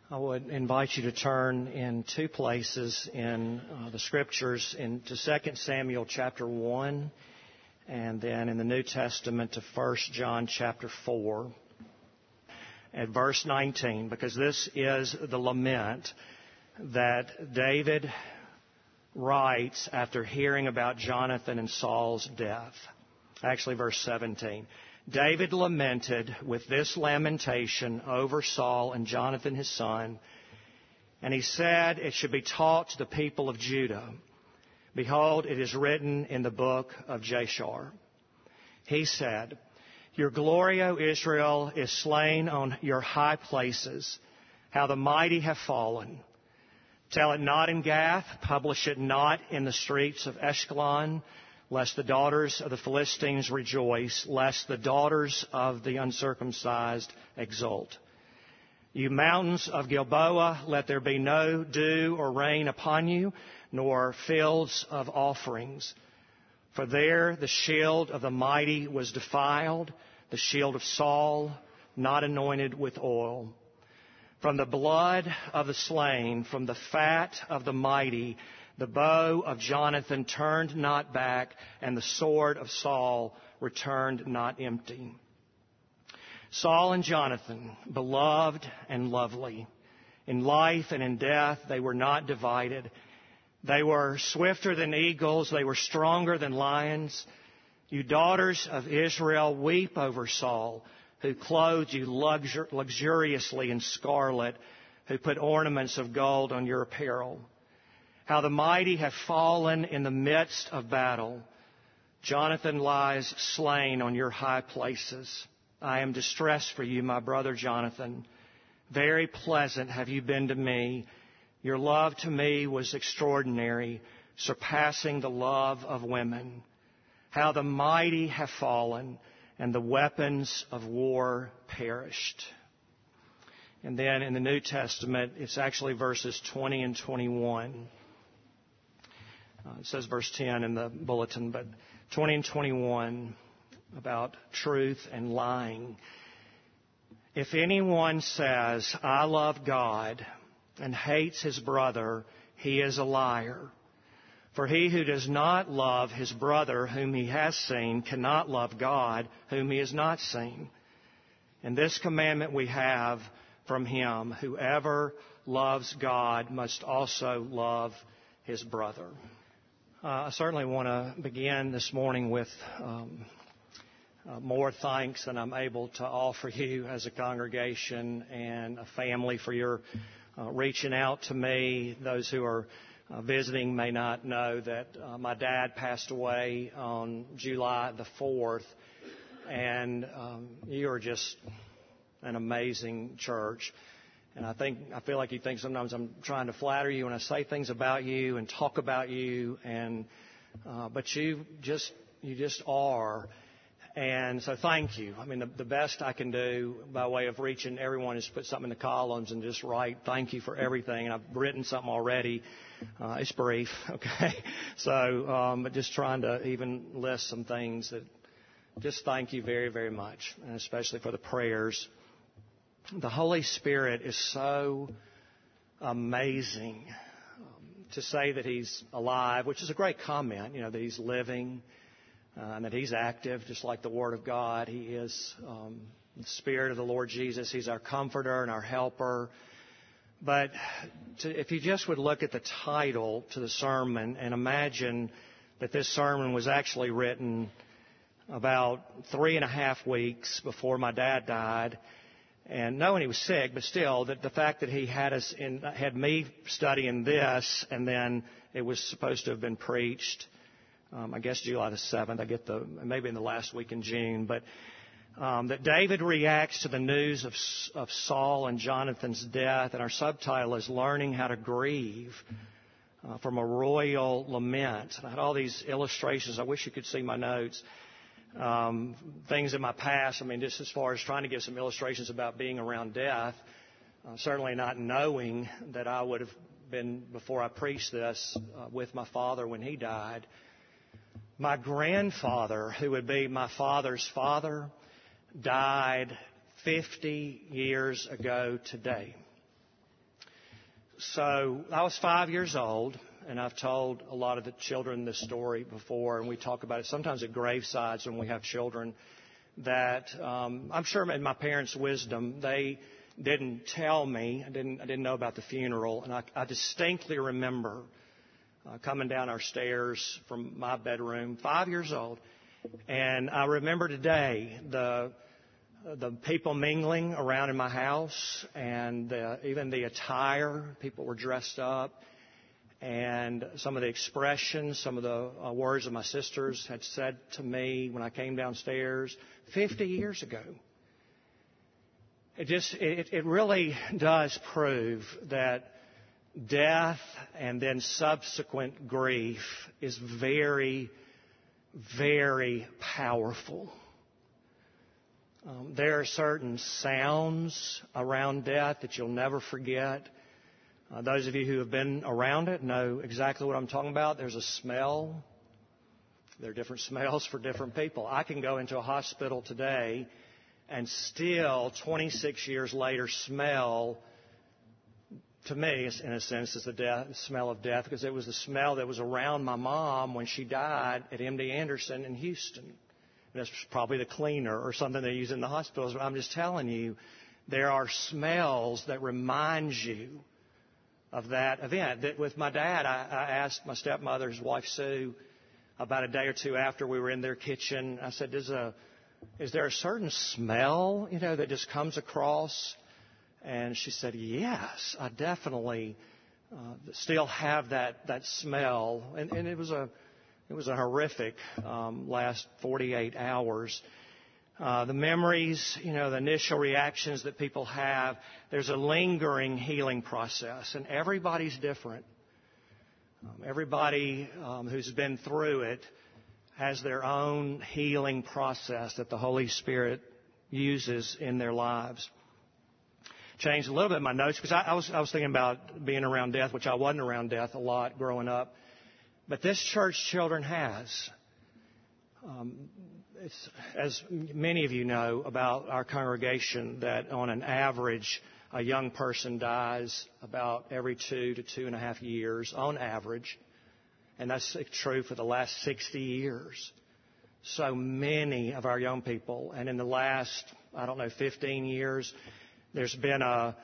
I would invite you to turn in two places in the Scriptures, into 2 Samuel chapter 1, and then in the New Testament to 1 John chapter 4, at verse 19, because this is the lament that David writes after hearing about Jonathan and Saul's death. Actually, verse 17. David lamented with this lamentation over Saul and Jonathan his son, and he said it should be taught to the people of Judah. Behold, it is written in the book of Jashar. He said, Your glory, O Israel, is slain on your high places. How the mighty have fallen. Tell it not in Gath, publish it not in the streets of Ashkelon, lest the daughters of the Philistines rejoice, lest the daughters of the uncircumcised exult. You mountains of Gilboa, let there be no dew or rain upon you, nor fields of offerings. For there the shield of the mighty was defiled, the shield of Saul, not anointed with oil. From the blood of the slain, from the fat of the mighty, the bow of Jonathan turned not back, and the sword of Saul returned not empty. Saul and Jonathan, beloved and lovely. In life and in death they were not divided. They were swifter than eagles. They were stronger than lions. You daughters of Israel, weep over Saul, who clothed you luxuriously in scarlet, who put ornaments of gold on your apparel. How the mighty have fallen in the midst of battle. Jonathan lies slain on your high places. I am distressed for you, my brother Jonathan. Very pleasant have you been to me. Your love to me was extraordinary, surpassing the love of women. How the mighty have fallen, and the weapons of war perished. And then in the New Testament, it's actually verses 20 and 21. It says verse 10 in the bulletin, but 20 and 21 about truth and lying. If anyone says, I love God, and hates his brother, he is a liar. For he who does not love his brother whom he has seen cannot love God whom he has not seen. And this commandment we have from him, whoever loves God must also love his brother. I certainly want to begin this morning with more thanks than I'm able to offer you as a congregation and a family for your reaching out to me. Those who are visiting may not know that my dad passed away on July the 4th, and you are just an amazing church. And I feel like you think sometimes I'm trying to flatter you when I say things about you and talk about you, but you just are. And so thank you. I mean, the best I can do by way of reaching everyone is put something in the columns and just write thank you for everything. And I've written something already. It's brief, okay? So, but just trying to even list some things that just thank you very, very much, and especially for the prayers. The Holy Spirit is so amazing. To say that He's alive, which is a great comment, that He's living, and that He's active, just like the Word of God. He is the Spirit of the Lord Jesus. He's our comforter and our helper. But if you just would look at the title to the sermon and imagine that this sermon was actually written about 3.5 weeks before my dad died, and knowing he was sick, but still, that the fact that he had me studying this, and then it was supposed to have been preached, I guess July the 7th. Maybe in the last week in June, but that David reacts to the news of Saul and Jonathan's death, and our subtitle is Learning How to Grieve from a Royal Lament. And I had all these illustrations. I wish you could see my notes. Things in my past, just as far as trying to give some illustrations about being around death, certainly not knowing that I would have been, before I preached this, with my father when he died. My grandfather, who would be my father's father, died 50 years ago today. So I was 5 years old, and I've told a lot of the children this story before, and we talk about it sometimes at gravesides when we have children, that I'm sure in my parents' wisdom, they didn't tell me. I didn't know about the funeral, and I distinctly remember coming down our stairs from my bedroom, 5 years old, and I remember today the people mingling around in my house, and even the attire. People were dressed up, and some of the expressions, some of the words that my sisters had said to me when I came downstairs 50 years ago. It really does prove that death and then subsequent grief is very, very powerful. There are certain sounds around death that you'll never forget. Those of you who have been around it know exactly what I'm talking about. There's a smell. There are different smells for different people. I can go into a hospital today and still, 26 years later, smell, to me, in a sense, is the smell of death, because it was the smell that was around my mom when she died at MD Anderson in Houston. That's probably the cleaner or something they use in the hospitals. But I'm just telling you, there are smells that remind you of that event. That with my dad, I asked my stepmother, his wife Sue, about a day or two after we were in their kitchen. I said, is there a certain smell, that just comes across? And she said, yes, I definitely still have that smell. And it was a horrific last 48 hours. The memories, the initial reactions that people have, there's a lingering healing process, and everybody's different. Everybody who's been through it has their own healing process that the Holy Spirit uses in their lives. Changed a little bit my notes because I was thinking about being around death, which I wasn't around death a lot growing up. But this church children has. It's, as many of you know about our congregation, that on an average, a young person dies about every 2 to 2.5 years on average. And that's true for the last 60 years. So many of our young people, and in the last, 15 years, there's been a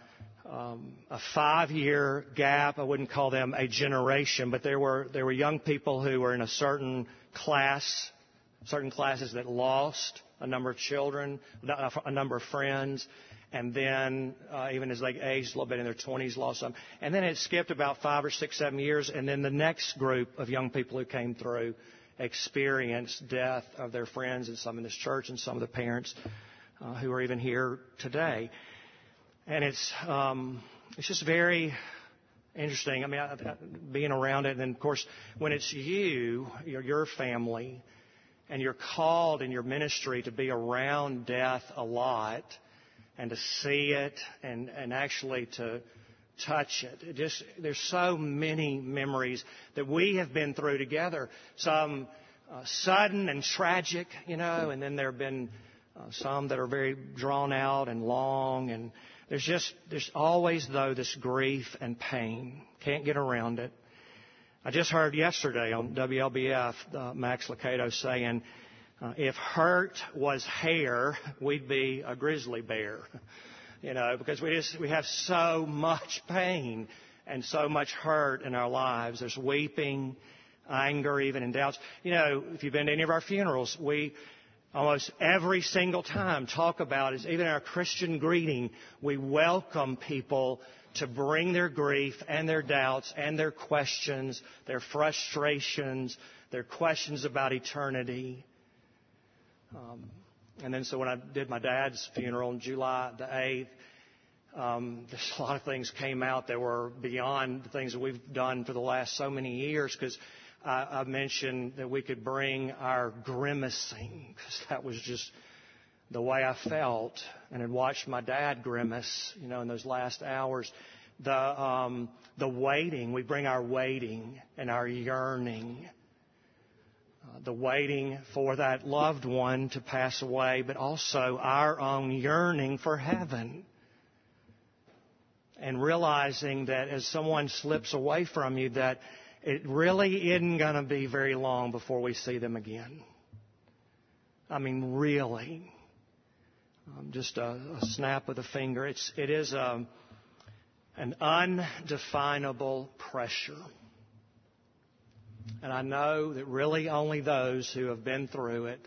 5-year gap. I wouldn't call them a generation, but there were young people who were in a certain classes that lost a number of children, a number of friends, and then even as they aged a little bit in their 20s, lost some. And then it skipped about 5 or 6, 7 years, and then the next group of young people who came through experienced death of their friends, and some in this church, and some of the parents who are even here today. And it's just very interesting. I mean, being around it, and then of course, when it's your family, and you're called in your ministry to be around death a lot, and to see it, and actually to touch it. There's so many memories that we have been through together. Some sudden and tragic, and then there have been some that are very drawn out and long, and there's always, though, this grief and pain. Can't get around it. I just heard yesterday on WLBF Max Lucado saying, if hurt was hair, we'd be a grizzly bear. Because we have so much pain and so much hurt in our lives. There's weeping, anger, even, and doubts. If you've been to any of our funerals, we almost every single time talk about is even our Christian greeting, we welcome people to bring their grief and their doubts and their questions, their frustrations, their questions about eternity. And then so when I did my dad's funeral on July the 8th, there's a lot of things came out that were beyond the things that we've done for the last so many years, because I mentioned that we could bring our grimacing, because that was just the way I felt, and had watched my dad grimace, in those last hours. The waiting, we bring our waiting and our yearning, the waiting for that loved one to pass away, but also our own yearning for heaven. and realizing that as someone slips away from you, that it really isn't going to be very long before we see them again. I mean, really. Just a snap of the finger. It is an undefinable pressure. And I know that really only those who have been through it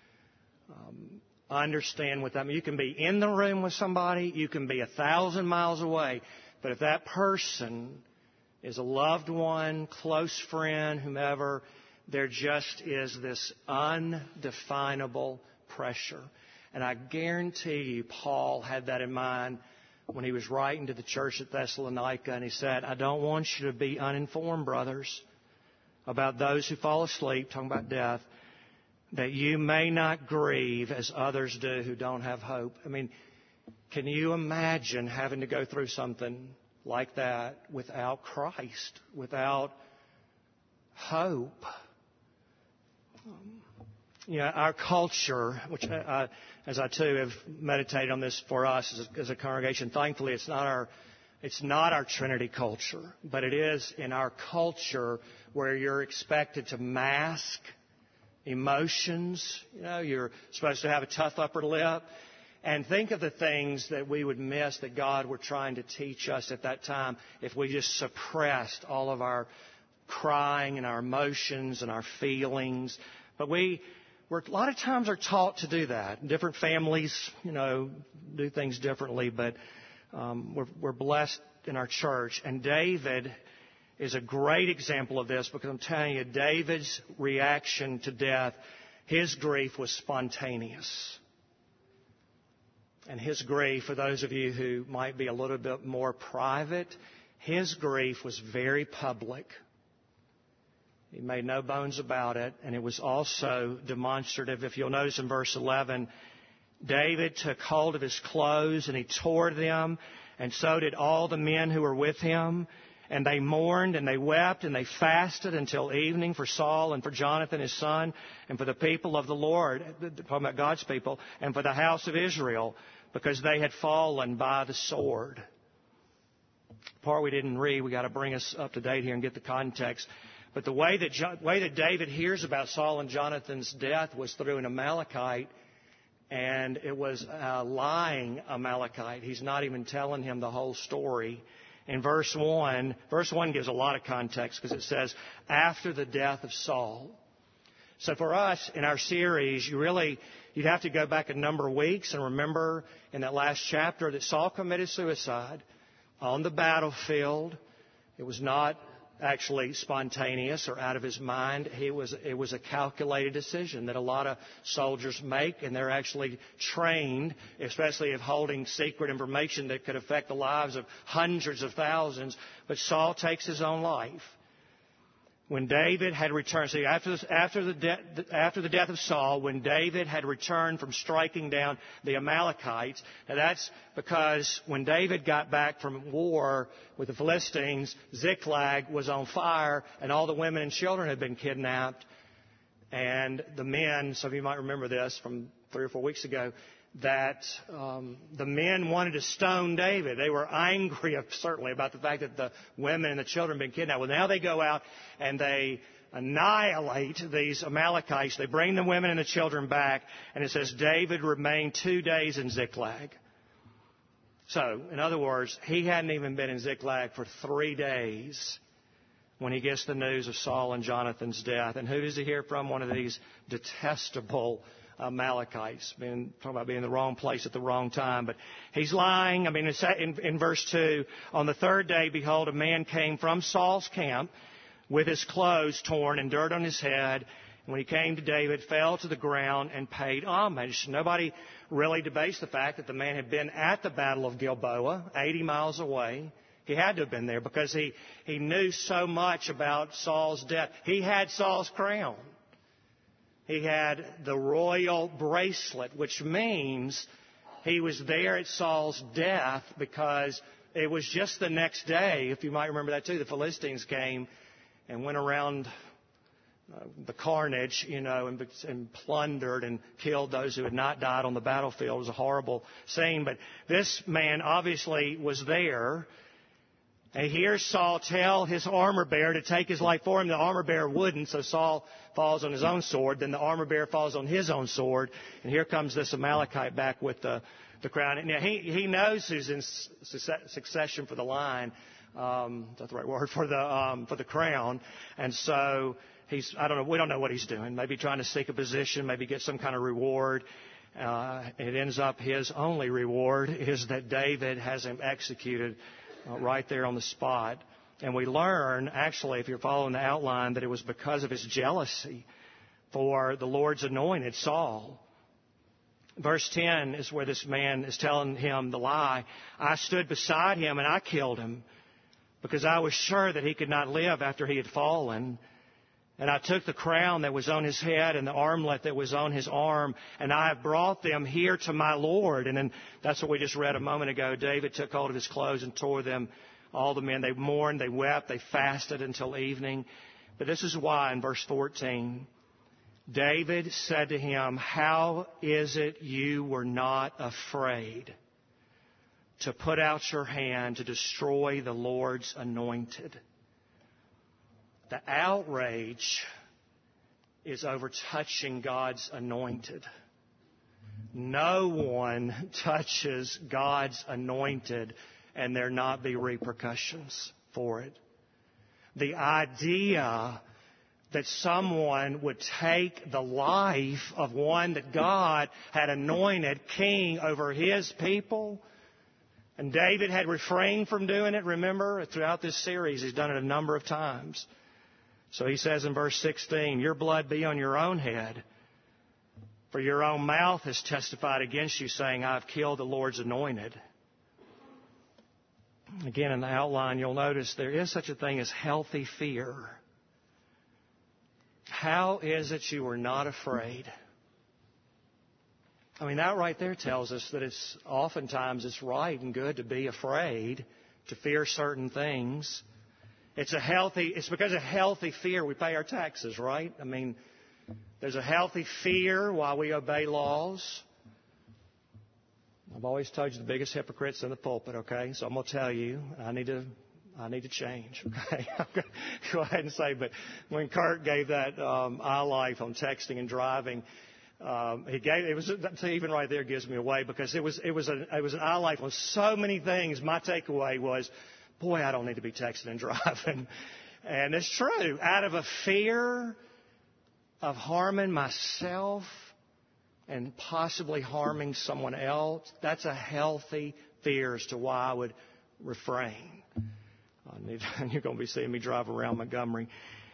understand what that means. You can be in the room with somebody, you can be 1,000 miles away, but if that person is a loved one, close friend, whomever, there just is this undefinable pressure. And I guarantee you Paul had that in mind when he was writing to the church at Thessalonica, and he said, I don't want you to be uninformed, brothers, about those who fall asleep, talking about death, that you may not grieve as others do who don't have hope. I mean, can you imagine having to go through something like that without Christ, without hope? Our culture, which as I too have meditated on this for us as a congregation, thankfully it's not our Trinity culture, but it is in our culture where you're expected to mask emotions. You're supposed to have a tough upper lip. And think of the things that we would miss that God were trying to teach us at that time if we just suppressed all of our crying and our emotions and our feelings. But we're a lot of times are taught to do that. Different families, do things differently, but we're blessed in our church. And David is a great example of this because I'm telling you, David's reaction to death, his grief was spontaneous. And his grief, for those of you who might be a little bit more private, his grief was very public. He made no bones about it, and it was also demonstrative. If you'll notice in verse 11, David took hold of his clothes and he tore them, and so did all the men who were with him. And they mourned and they wept and they fasted until evening for Saul and for Jonathan his son and for the people of the Lord, talking about God's people, and for the house of Israel, because they had fallen by the sword. The part we didn't read, we got to bring us up to date here and get the context. But the way that David hears about Saul and Jonathan's death was through an Amalekite, and it was a lying Amalekite. He's not even telling him the whole story. In verse 1 gives a lot of context because it says, after the death of Saul. So for us, in our series, you'd have to go back a number of weeks and remember in that last chapter that Saul committed suicide on the battlefield. It was not actually spontaneous or out of his mind. It was a calculated decision that a lot of soldiers make, and they're actually trained, especially of holding secret information that could affect the lives of hundreds of thousands. But Saul takes his own life. When David had returned, see, after the death of Saul, when David had returned from striking down the Amalekites, now that's because when David got back from war with the Philistines, Ziklag was on fire, and all the women and children had been kidnapped. And the men, some of you might remember this from 3 or 4 weeks ago, that the men wanted to stone David. They were angry, certainly, about the fact that the women and the children had been kidnapped. Well, now they go out and they annihilate these Amalekites. They bring the women and the children back, and it says David remained 2 days in Ziklag. So, in other words, he hadn't even been in Ziklag for 3 days when he gets the news of Saul and Jonathan's death. And who does he hear from? One of these detestable Amalekites, talking about being in the wrong place at the wrong time. But he's lying. In verse 2, on the third day, behold, a man came from Saul's camp with his clothes torn and dirt on his head. And when he came to David, fell to the ground and paid homage. Nobody really debates the fact that the man had been at the Battle of Gilboa, 80 miles away. He had to have been there because he knew so much about Saul's death. He had Saul's crown. He had the royal bracelet, which means he was there at Saul's death because it was just the next day, if you might remember that too, the Philistines came and went around the carnage, and plundered and killed those who had not died on the battlefield. It was a horrible scene. But this man obviously was there. And he hears Saul tell his armor bearer to take his life for him. The armor bearer wouldn't, so Saul falls on his own sword. Then the armor bearer falls on his own sword. And here comes this Amalekite back with the crown. Now, he knows who's in succession for the line. Is that the right word? For the crown. And so we don't know what he's doing. Maybe trying to seek a position, maybe get some kind of reward. It ends up his only reward is that David has him executed right there on the spot. And we learn, actually, if you're following the outline, that it was because of his jealousy for the Lord's anointed, Saul. Verse 10 is where this man is telling him the lie. I stood beside him and I killed him because I was sure that he could not live after he had fallen. And I took the crown that was on his head and the armlet that was on his arm, and I have brought them here to my Lord. And then that's what we just read a moment ago. David took hold of his clothes and tore them, all the men. They mourned, they wept, they fasted until evening. But this is why in verse 14, David said to him, how is it you were not afraid to put out your hand to destroy the Lord's anointed? The outrage is over touching God's anointed. No one touches God's anointed and there not be repercussions for it. The idea that someone would take the life of one that God had anointed king over his people, and David had refrained from doing it, remember? Throughout this series, he's done it a number of times. So he says in verse 16, your blood be on your own head, for your own mouth has testified against you, saying, I've killed the Lord's anointed. Again, in the outline, you'll notice there is such a thing as healthy fear. How is it you are not afraid? I mean, that right there tells us that oftentimes it's right and good to be afraid, to fear certain things. It's because of healthy fear we pay our taxes, right? I mean, there's a healthy fear while we obey laws. I've always told you the biggest hypocrites in the pulpit, okay? So I'm going to tell you, I need to change, okay? I'm going to go ahead and say, but when Kurt gave that iLife on texting and driving, even right there gives me away because it was an iLife on so many things. My takeaway was, boy, I don't need to be texting and driving. And it's true. Out of a fear of harming myself and possibly harming someone else, that's a healthy fear as to why I would refrain. You're going to be seeing me drive around Montgomery.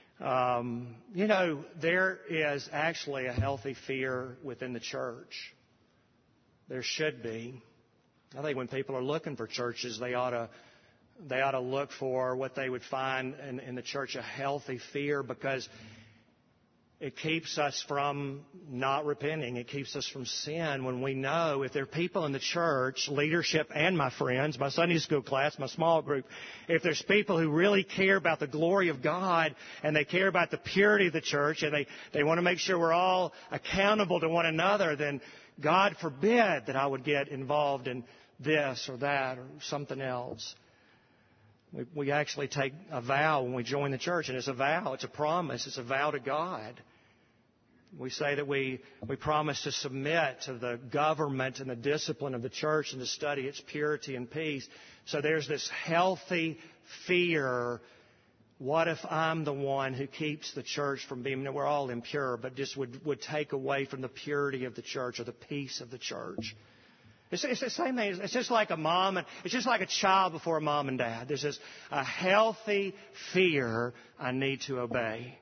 There is actually a healthy fear within the church. There should be. I think when people are looking for churches, they ought to look for what they would find in the church, a healthy fear, because it keeps us from not repenting. It keeps us from sin when we know if there are people in the church, leadership and my friends, my Sunday school class, my small group, if there's people who really care about the glory of God and they care about the purity of the church and they want to make sure we're all accountable to one another, then God forbid that I would get involved in this or that or something else. We actually take a vow when we join the church, and it's a vow, it's a promise, it's a vow to God. We say that we promise to submit to the government and the discipline of the church and to study its purity and peace. So there's this healthy fear. What if I'm the one who keeps the church from being, we're all impure, but just would take away from the purity of the church or the peace of the church? It's the same thing. It's just like a mom, and it's just like a child before a mom and dad. There's this a healthy fear I need to obey.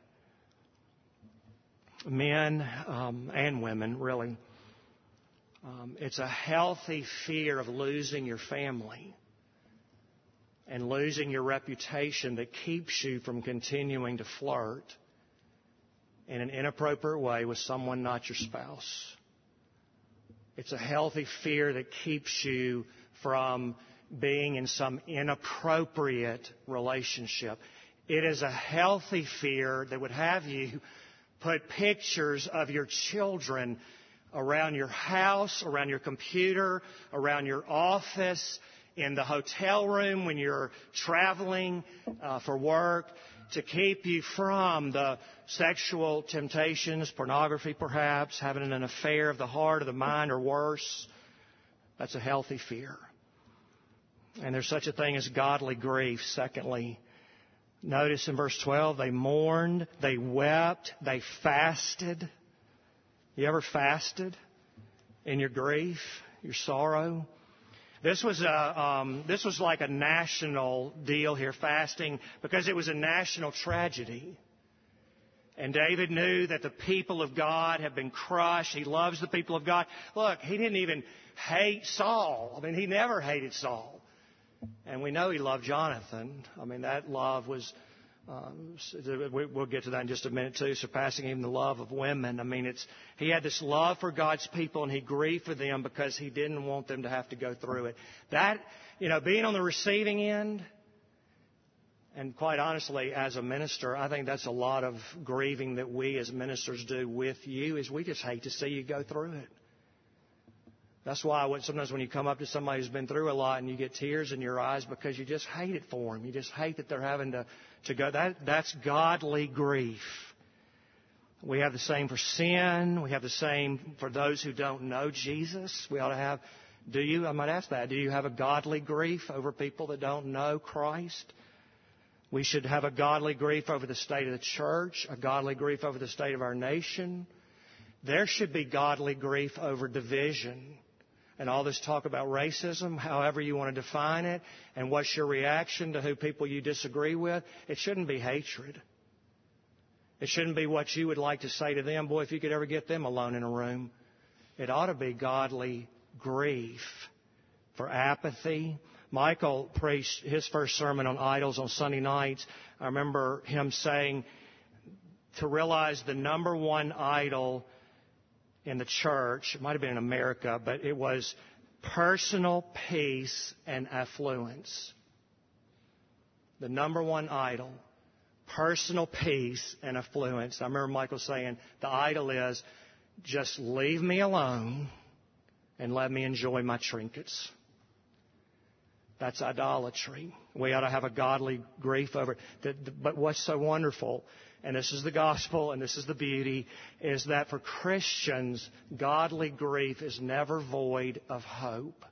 Men and women, really. It's a healthy fear of losing your family and losing your reputation that keeps you from continuing to flirt in an inappropriate way with someone not your spouse. It's a healthy fear that keeps you from being in some inappropriate relationship. It is a healthy fear that would have you put pictures of your children around your house, around your computer, around your office, in the hotel room when you're traveling for work, to keep you from the sexual temptations, pornography perhaps, having an affair of the heart or the mind or worse. That's a healthy fear. And there's such a thing as godly grief. Secondly, notice in verse 12, they mourned, they wept, they fasted. You ever fasted in your grief, your sorrow? This was like a national deal here, fasting, because it was a national tragedy. And David knew that the people of God have been crushed. He loves the people of God. Look, he didn't even hate Saul. I mean, he never hated Saul. And we know he loved Jonathan. I mean, that love was, we'll get to that in just a minute too, surpassing even the love of women. I mean, he had this love for God's people, and he grieved for them because he didn't want them to have to go through it. That, being on the receiving end, and quite honestly, as a minister, I think that's a lot of grieving that we as ministers do with you, is we just hate to see you go through it. That's why sometimes when you come up to somebody who's been through a lot and you get tears in your eyes, because you just hate it for them. You just hate that they're having to go. That's godly grief. We have the same for sin. We have the same for those who don't know Jesus. We ought to have, I might ask that, do you have a godly grief over people that don't know Christ? We should have a godly grief over the state of the church, a godly grief over the state of our nation. There should be godly grief over division. And all this talk about racism, however you want to define it, and what's your reaction to who people you disagree with, it shouldn't be hatred. It shouldn't be what you would like to say to them. Boy, if you could ever get them alone in a room. It ought to be godly grief for apathy. Michael preached his first sermon on idols on Sunday nights. I remember him saying to realize the number one idol in the church, it might have been in America, but it was personal peace and affluence. The number one idol, personal peace and affluence. I remember Michael saying, the idol is, just leave me alone and let me enjoy my trinkets. That's idolatry. We ought to have a godly grief over it. But what's so wonderful, and this is the gospel and this is the beauty, is that for Christians, godly grief is never void of hope.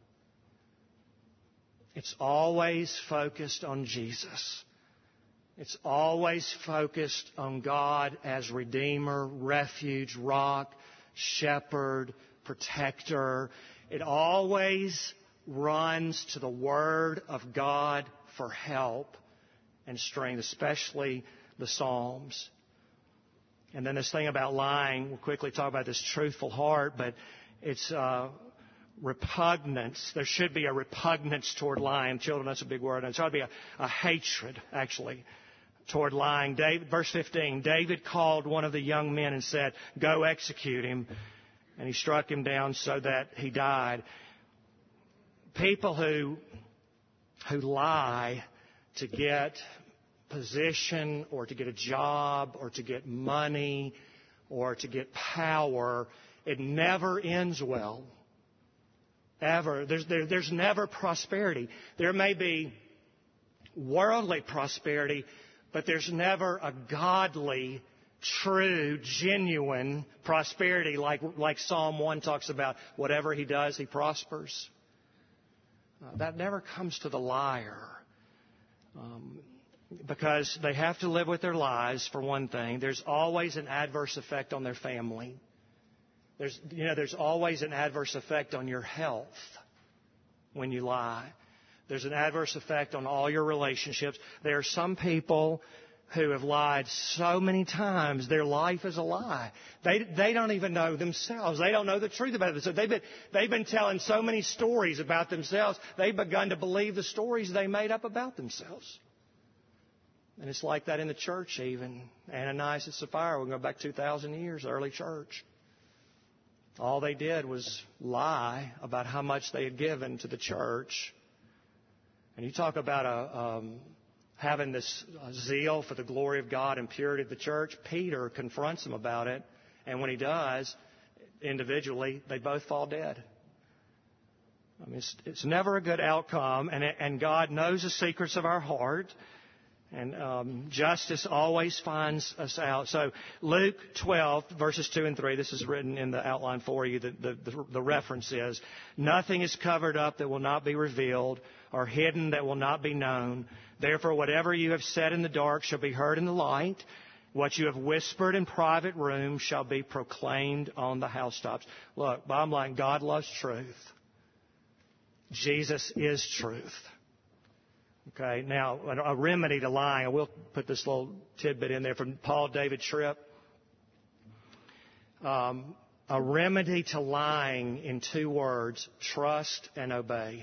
It's always focused on Jesus. It's always focused on God as Redeemer, refuge, rock, shepherd, protector. It always runs to the Word of God for help and strength, especially the Psalms. And then this thing about lying, we'll quickly talk about this truthful heart, but it's repugnance. There should be a repugnance toward lying. Children, that's a big word. And there ought to be a hatred, actually, toward lying. Verse 15, David called one of the young men and said, go execute him. And he struck him down so that he died. People who lie to get position or to get a job or to get money or to get power, it never ends well. Ever. There's never prosperity. There may be worldly prosperity, but there's never a godly, true, genuine prosperity like Psalm 1 talks about. Whatever he does, he prospers. That never comes to the liar. Because they have to live with their lies, for one thing. There's always an adverse effect on their family. There's always an adverse effect on your health when you lie. There's an adverse effect on all your relationships. There are some people who have lied so many times, their life is a lie. They don't even know themselves. They don't know the truth about themselves. They've been telling so many stories about themselves, they've begun to believe the stories they made up about themselves. And it's like that in the church even. Ananias and Sapphira, we can go back 2,000 years, early church. All they did was lie about how much they had given to the church. And you talk about having this zeal for the glory of God and purity of the church, Peter confronts him about it. And when he does, individually, they both fall dead. I mean, it's never a good outcome, and God knows the secrets of our heart, and justice always finds us out. So Luke 12, verses 2 and 3, this is written in the outline for you. The reference is, nothing is covered up that will not be revealed, or hidden that will not be known. Therefore, whatever you have said in the dark shall be heard in the light. What you have whispered in private rooms shall be proclaimed on the housetops. Look, bottom line, God loves truth. Jesus is truth. Okay, now a remedy to lying. I will put this little tidbit in there from Paul David Tripp. A remedy to lying in 2 words: trust and obey.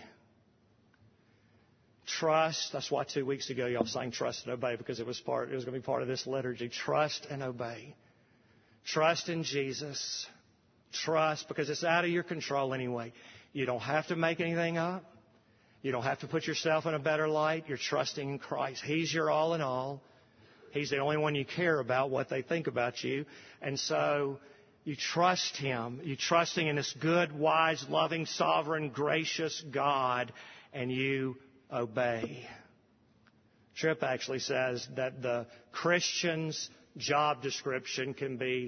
Trust. That's why 2 weeks ago y'all sang "Trust and Obey," because it was going to be part of this liturgy. Trust and obey. Trust in Jesus. Trust, because it's out of your control anyway. You don't have to make anything up. You don't have to put yourself in a better light. You're trusting in Christ. He's your all in all. He's the only one you care about, what they think about you. And so you trust Him. You're trusting in this good, wise, loving, sovereign, gracious God, and you obey. Tripp actually says that the Christian's job description can be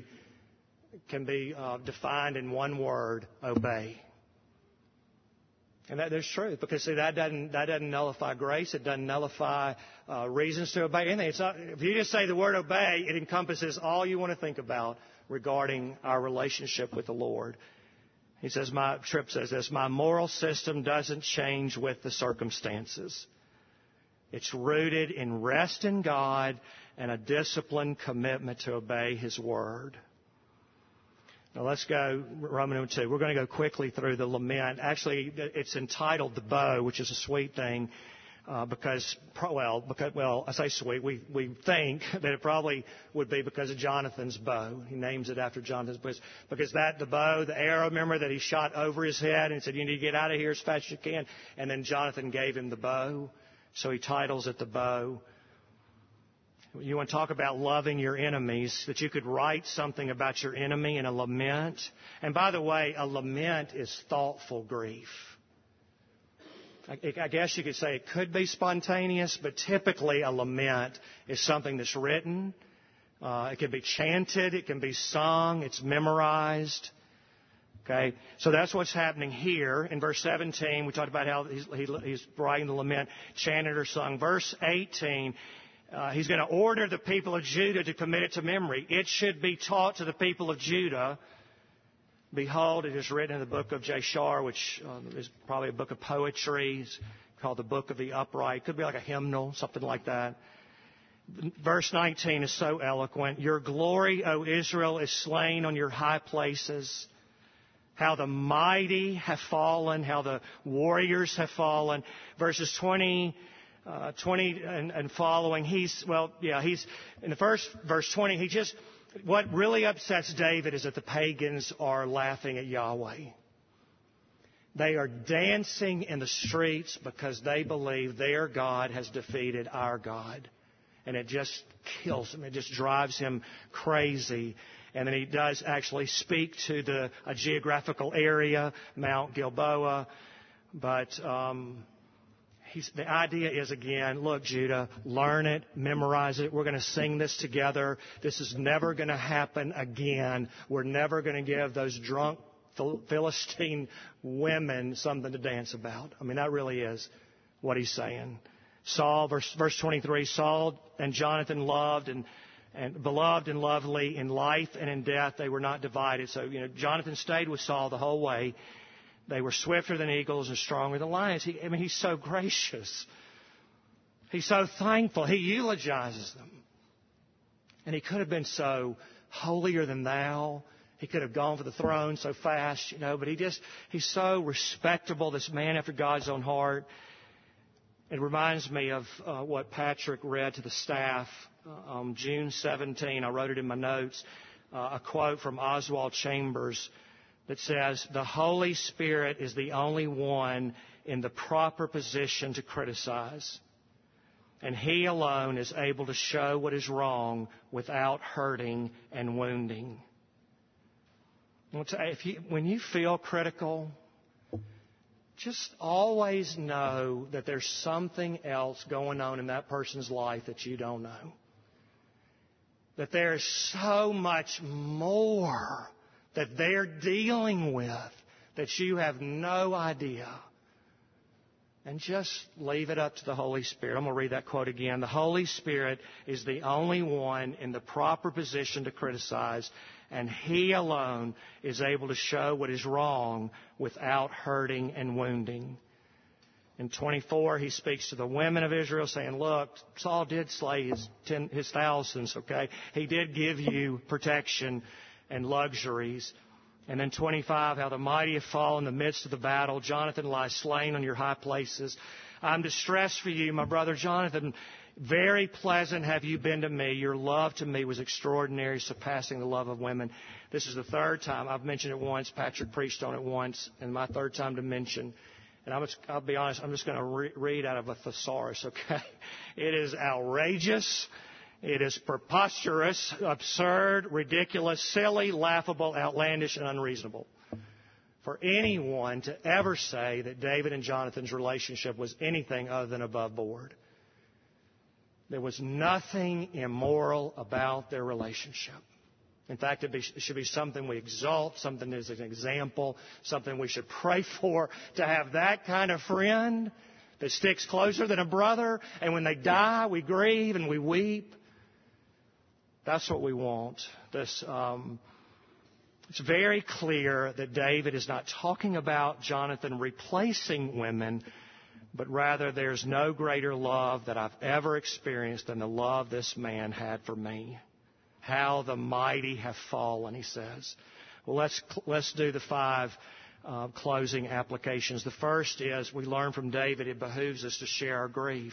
defined in one word: obey. And there's truth, because see, that doesn't nullify grace. It doesn't nullify reasons to obey anything. It's not, if you just say the word obey, it encompasses all you want to think about regarding our relationship with the Lord. He says, Tripp says this: my moral system doesn't change with the circumstances. It's rooted in rest in God and a disciplined commitment to obey His word. Now let's go Roman number 2. We're going to go quickly through the lament. Actually, it's entitled "The Bow," which is a sweet thing, because I say sweet. We think that it probably would be because of Jonathan's bow. He names it after Jonathan's bow, because the bow, the arrow, remember, that he shot over his head and said, "You need to get out of here as fast as you can." And then Jonathan gave him the bow, so he titles it "The Bow." You want to talk about loving your enemies, that you could write something about your enemy in a lament. And by the way, a lament is thoughtful grief. I guess you could say it could be spontaneous, but typically a lament is something that's written. It can be chanted. It can be sung. It's memorized. Okay, so that's what's happening here. In verse 17, we talked about how he's writing the lament, chanted or sung. Verse 18, he's going to order the people of Judah to commit it to memory. It should be taught to the people of Judah. Behold, it is written in the book of Jashar, which is probably a book of poetry. It's called the Book of the Upright. It could be like a hymnal, something like that. Verse 19 is so eloquent. Your glory, O Israel, is slain on your high places. How the mighty have fallen, how the warriors have fallen. Verses 20 and following, he's in the first verse 20, what really upsets David is that the pagans are laughing at Yahweh. They are dancing in the streets because they believe their God has defeated our God. And it just kills him. It just drives him crazy. And then he does actually speak to a geographical area, Mount Gilboa. But the idea is, again, look, Judah, learn it, memorize it. We're going to sing this together. This is never going to happen again. We're never going to give those drunk Philistine women something to dance about. I mean, that really is what he's saying. Saul, verse 23, Saul and Jonathan loved and beloved and lovely in life and in death. They were not divided. So, Jonathan stayed with Saul the whole way. They were swifter than eagles and stronger than lions. He's so gracious. He's so thankful. He eulogizes them. And he could have been so holier than thou. He could have gone for the throne so fast, but he's so respectable, this man after God's own heart. It reminds me of what Patrick read to the staff on June 17. I wrote it in my notes, a quote from Oswald Chambers that says, "The Holy Spirit is the only one in the proper position to criticize. and He alone is able to show what is wrong without hurting and wounding. When you feel critical, just always know that there's something else going on in that person's life that you don't know. That there is so much more that they're dealing with that you have no idea. And just leave it up to the Holy Spirit. I'm going to read that quote again. The Holy Spirit is the only one in the proper position to criticize, and He alone is able to show what is wrong without hurting and wounding. In 24, he speaks to the women of Israel saying, look, Saul did slay his thousands, okay? He did give you protection and luxuries. And then 25, how the mighty have fallen in the midst of the battle. Jonathan lies slain on your high places. I'm distressed for you, my brother Jonathan. Very pleasant have you been to me. Your love to me was extraordinary, surpassing the love of women. This is the third time. I've mentioned it once. Patrick preached on it once, and my third time to mention. And I'll be honest, I'm just going to read out of a thesaurus, okay? It is outrageous. It is preposterous, absurd, ridiculous, silly, laughable, outlandish, and unreasonable. For anyone to ever say that David and Jonathan's relationship was anything other than above board. There was nothing immoral about their relationship. In fact, it should be something we exalt, something as an example, something we should pray for, to have that kind of friend that sticks closer than a brother, and when they die, we grieve and we weep. That's what we want. It's very clear that David is not talking about Jonathan replacing women, but rather there's no greater love that I've ever experienced than the love this man had for me. How the mighty have fallen, he says. Well, let's do the 5 closing applications. The first is we learn from David it behooves us to share our grief.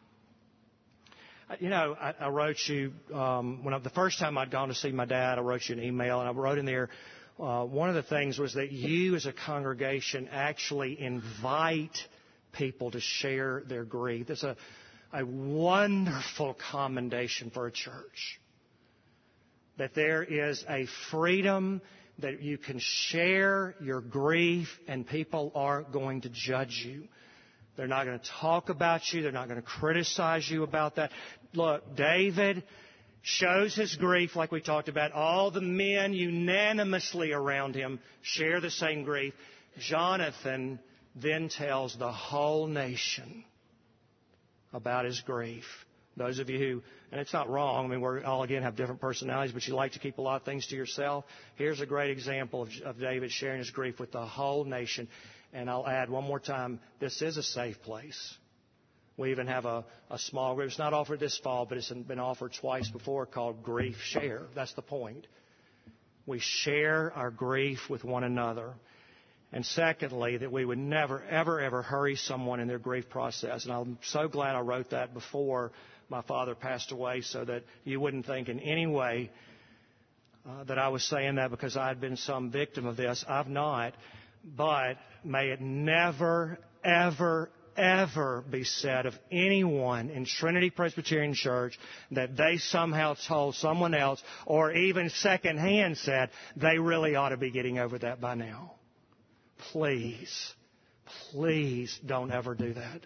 You know, I wrote you, the first time I'd gone to see my dad, I wrote you an email, and I wrote in there, one of the things was that you as a congregation actually invite people to share their grief. It's a wonderful commendation for a church. That there is a freedom that you can share your grief and people aren't going to judge you. They're not going to talk about you. They're not going to criticize you about that. Look, David shows his grief like we talked about. All the men unanimously around him share the same grief. Jonathan then tells the whole nation about his grief. Those of you who, and it's not wrong, I mean, we all, again, have different personalities, but you like to keep a lot of things to yourself. Here's a great example of David sharing his grief with the whole nation. And I'll add one more time, this is a safe place. We even have a small group. It's not offered this fall, but it's been offered twice before, called Grief Share. That's the point. We share our grief with one another. And secondly, that we would never, ever, ever hurry someone in their grief process. And I'm so glad I wrote that before my father passed away, so that you wouldn't think in any way that I was saying that because I had been some victim of this. I've not. But may it never, ever, ever be said of anyone in Trinity Presbyterian Church that they somehow told someone else, or even secondhand said, they really ought to be getting over that by now. Please, please don't ever do that.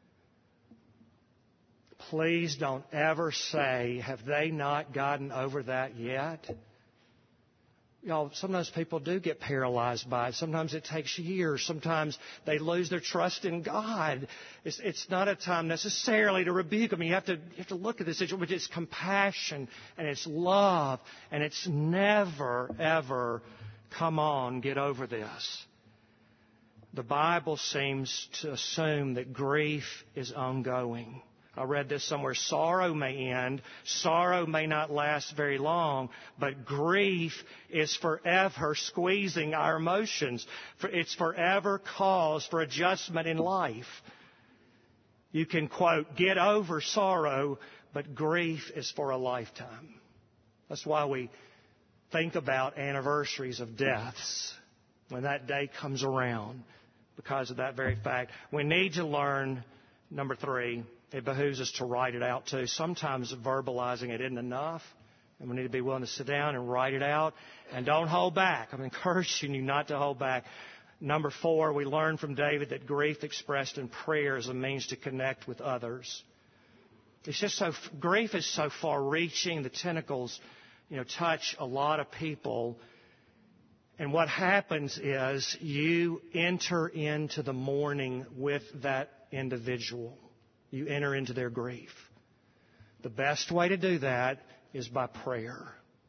Please don't ever say, have they not gotten over that yet? Y'all, sometimes people do get paralyzed by it. Sometimes it takes years. Sometimes they lose their trust in God. It's not a time necessarily to rebuke them. You have to look at this situation, but it's compassion and it's love, and it's never, ever, come on, get over this. The Bible seems to assume that grief is ongoing. I read this somewhere. Sorrow may end. Sorrow may not last very long, but grief is forever squeezing our emotions. It's forever cause for adjustment in life. You can, quote, get over sorrow, but grief is for a lifetime. That's why we think about anniversaries of deaths when that day comes around, because of that very fact. We need to learn, number 3, it behooves us to write it out too. Sometimes verbalizing it isn't enough, and we need to be willing to sit down and write it out. And don't hold back. I'm encouraging you not to hold back. Number 4, we learn from David that grief expressed in prayer is a means to connect with others. It's just grief is so far-reaching. The tentacles, touch a lot of people. And what happens is you enter into the mourning with that individual. You enter into their grief. The best way to do that is by prayer.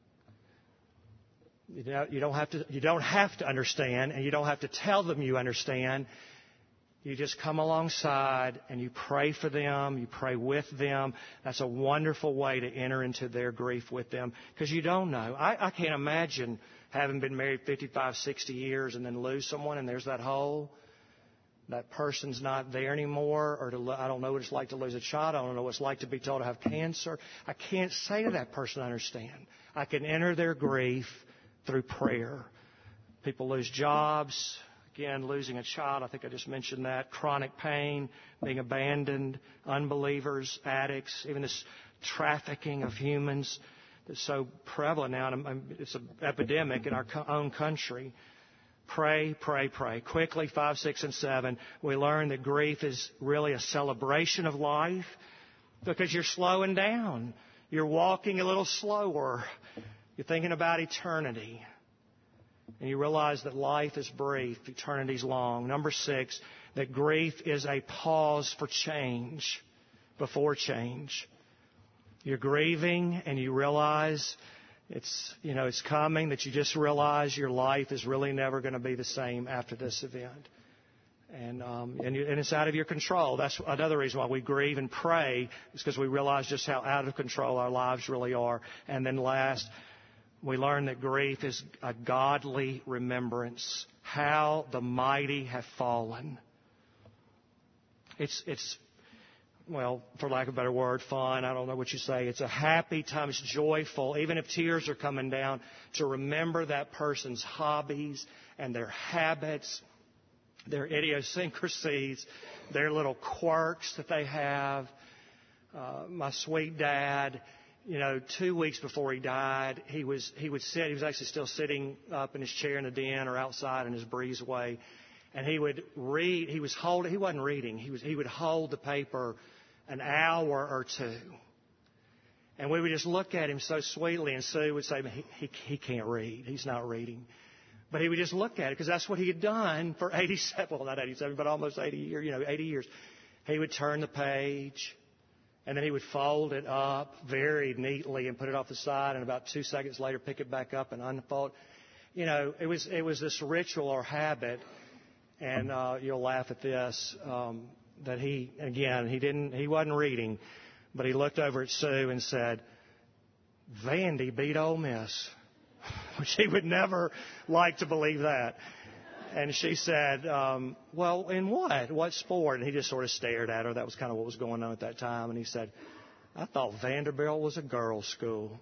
You don't have to understand, and you don't have to tell them you understand. You just come alongside and you pray for them. You pray with them. That's a wonderful way to enter into their grief with them, because you don't know. I can't imagine having been married 55, 60 years and then lose someone and there's that hole. That person's not there anymore, or I don't know what it's like to lose a child. I don't know what it's like to be told to have cancer. I can't say to that person, I understand. I can enter their grief through prayer. People lose jobs. Again, losing a child, I think I just mentioned that. Chronic pain, being abandoned, unbelievers, addicts, even this trafficking of humans that's so prevalent now. It's an epidemic in our own country. Pray, pray, pray. Quickly, 5, 6, and 7, we learn that grief is really a celebration of life because you're slowing down. You're walking a little slower. You're thinking about eternity. And you realize that life is brief, eternity's long. Number 6, that grief is a pause for change before change. You're grieving and you realize it's coming, that you just realize your life is really never going to be the same after this event. And it's out of your control. That's another reason why we grieve and pray, is because we realize just how out of control our lives really are. And then last, we learn that grief is a godly remembrance. How the mighty have fallen. It's well, for lack of a better word, fun. I don't know what you say. It's a happy time. It's joyful, even if tears are coming down, to remember that person's hobbies and their habits, their idiosyncrasies, their little quirks that they have. My sweet dad, 2 weeks before he died, he would sit. He was actually still sitting up in his chair in the den or outside in his breezeway, and he would read. He wasn't reading. He would hold the paper an hour or two, and we would just look at him so sweetly. And Sue would say, "He can't read. He's not reading." But he would just look at it because that's what he had done for 87. Well, not 87, but almost 80 years. 80 years. He would turn the page. And then he would fold it up very neatly and put it off the side, and about 2 seconds later pick it back up and unfold. It was this ritual or habit, and you'll laugh at this, that he wasn't reading, but he looked over at Sue and said, "Vandy beat Ole Miss," which he would never like to believe that. And she said, "Well, in what? What sport?" And he just sort of stared at her. That was kind of what was going on at that time. And he said, "I thought Vanderbilt was a girls' school."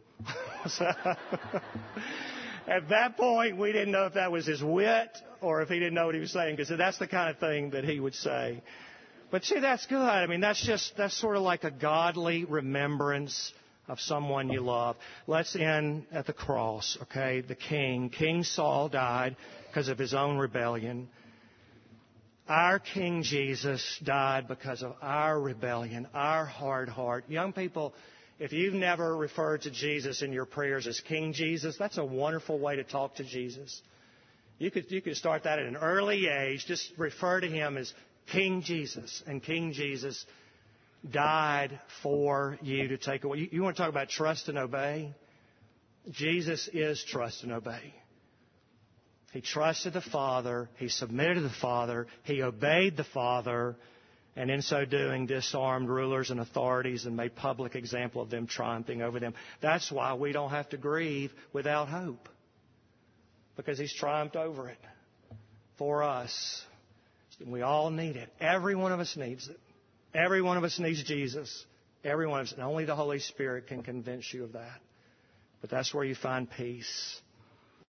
At that point, we didn't know if that was his wit or if he didn't know what he was saying, because that's the kind of thing that he would say. But see, that's good. I mean, that's sort of like a godly remembrance of someone you love. Let's end at the cross, okay? The King Saul died because of his own rebellion. Our King Jesus died because of our rebellion, our hard heart. Young people, if you've never referred to Jesus in your prayers as King Jesus, that's a wonderful way to talk to Jesus. You could start that at an early age. Just refer to him as King Jesus. And King Jesus died for you to take away. You want to talk about trust and obey? Jesus is trust and obey. He trusted the Father. He submitted to the Father. He obeyed the Father. And in so doing, disarmed rulers and authorities and made public example of them, triumphing over them. That's why we don't have to grieve without hope, because he's triumphed over it for us. We all need it. Every one of us needs it. Every one of us needs Jesus. Every one of us. And only the Holy Spirit can convince you of that. But that's where you find peace.